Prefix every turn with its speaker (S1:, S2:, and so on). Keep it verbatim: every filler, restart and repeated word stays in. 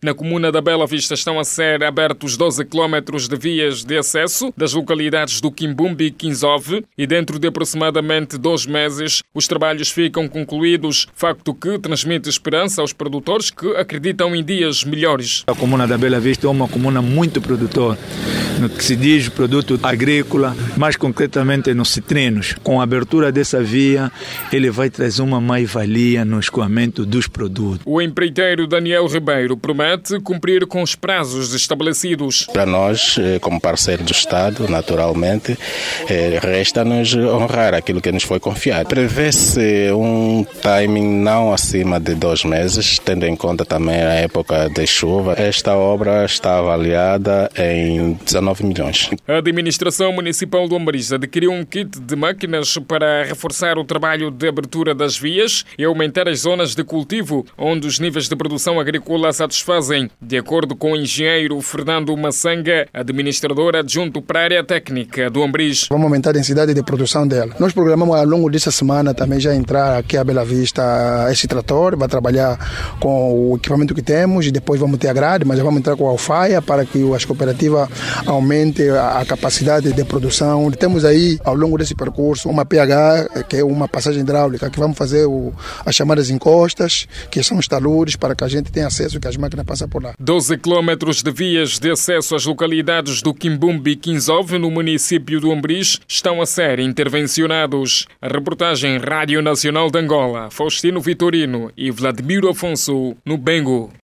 S1: Na comuna da Bela Vista estão a ser abertos doze quilómetros de vias de acesso das localidades do Quimbumbe e Quinzove e dentro de aproximadamente dois meses os trabalhos ficam concluídos, facto que transmite esperança aos produtores que acreditam em dias melhores.
S2: A comuna da Bela Vista é uma comuna muito produtora no que se diz produto agrícola, mais concretamente nos citrinos. Com a abertura dessa via, ele vai trazer uma mais-valia no escoamento dos produtos.
S1: O empreiteiro Daniel Ribeiro promete cumprir com os prazos estabelecidos.
S3: Para nós, como parceiro do Estado, naturalmente, resta-nos honrar aquilo que nos foi confiado. Prevê-se um timing não acima de dois meses, tendo em conta também a época de chuva. Esta obra está avaliada em dezenove milhões.
S1: A administração municipal do Ambriz adquiriu um kit de máquinas para reforçar o trabalho de abertura das vias e aumentar as zonas de cultivo, onde os níveis de produção agrícola satisfazem. De acordo com o engenheiro Fernando Massanga, administrador adjunto para a área técnica do Ambriz.
S4: Vamos aumentar a densidade de produção dela. Nós programamos ao longo dessa semana também já entrar aqui a Bela Vista esse trator, vai trabalhar com o equipamento que temos e depois vamos ter a grade, mas já vamos entrar com a alfaia para que as cooperativas aumentem a capacidade de produção. Temos aí ao longo desse percurso uma P H, que é uma passagem hidráulica, que vamos fazer o, as chamadas encostas, que são os taludes para que a gente tenha acesso e que as máquinas passem por lá.
S1: doze quilómetros de vias de acesso às localidades do Quimbumbe e Quinzove, no município do Ambriz, estão a ser intervencionados. A reportagem Rádio Nacional de Angola, Faustino Vitorino e Vladimiro Afonso, no Bengo.